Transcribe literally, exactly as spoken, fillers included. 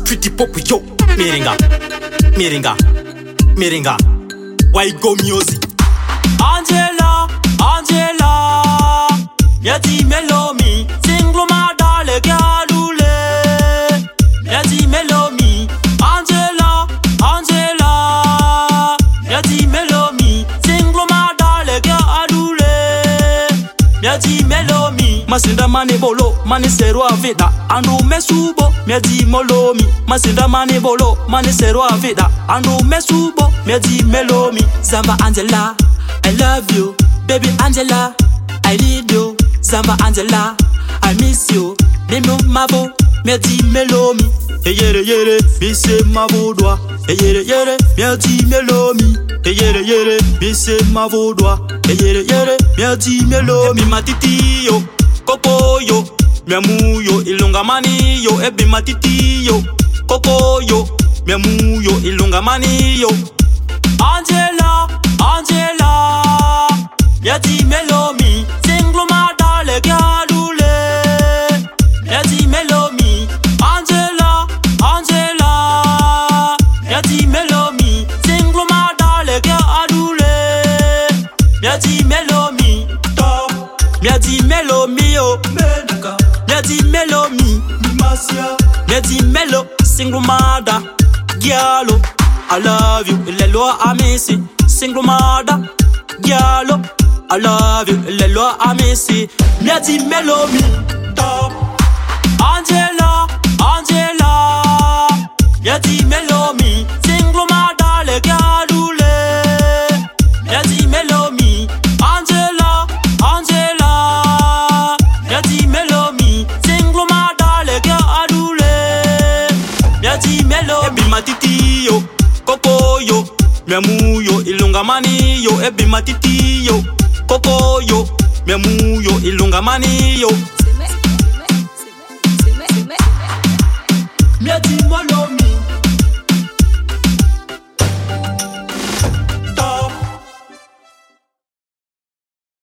pretty pop yo. Miringa, miringa, miringa. Why go music? Angela, Angela, yati melomi, single mada le galule. Yati melomi, Angela, Angela, yati melomi, single mada le galule. Yati melomi, masinda mani bolo, mani seru avida, anu mesubo. Miadi molomi, masinda mani bolo, mani seru avida, anu mesubo. Miadi melomi, Zamba Angela, I love you, baby Angela, I need you, Zamba Angela, I miss you, Mimo mavo, miadi melomi, yere yere, mi se mavodwa, yere yere, miadi melomi, yere yere, mi se mavodwa, yere yere, miadi melomi, matiti yo, koko yo. Miamu yo ilunga mani yo ebi matiti yo koko yo miamu yo ilunga mani yo Angela Angela yati melomi single mada le galule yati melomi Angela Angela yati melomi single mada le galule yati melomi top yati melomi yo Miadi melomi, miadi melo, single mother, giallo. I love you, lelo amesi, single mother, giallo. I love you, lelo amesi, miadi melomi, top. Angela, Angela, miadi melomi, single mother, le galule. Miadi melomi, Angela, Angela, miadi melomi. Miadi melo, ebi matiti yo, koko yo, miamu yo, ilunga mani yo, ebi matiti yo, koko yo, miamu yo, ilunga mani yo. Miadi molo.